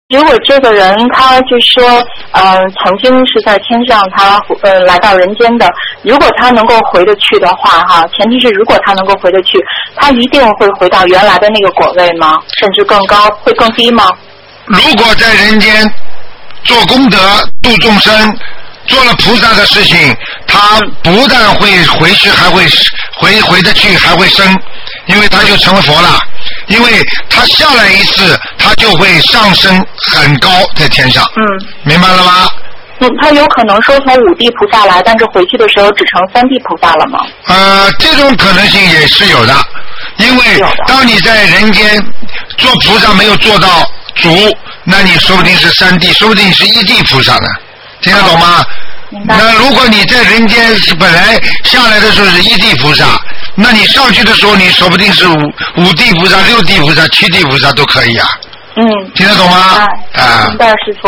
如果这个人他就说，曾经是在天上，他来到人间的，如果他能够回得去的话，哈，前提是如果他能够回得去，他一定会回到原来的那个果位吗？甚至更高，会更低吗？ 如果在人间做功德度众生，做了菩萨的事情，他不但会回去，还会回得去，还会升，因为他就成为佛了。因为他下来一次，他就会上升很高，在天上。明白了吗？ 他有可能说从5地菩萨来，但是回去的时候只成3地菩萨了吗？ 这种可能性也是有的，因为当你在人间做菩萨没有做到足，那你说不定是3地，说不定是1地菩萨呢，听得懂吗？那如果你在人间本来下来的时候是1地菩萨，那你上去的时候你说不定是5地菩萨、6地菩萨、7地菩萨都可以啊。听得懂吗？ 明白，师父。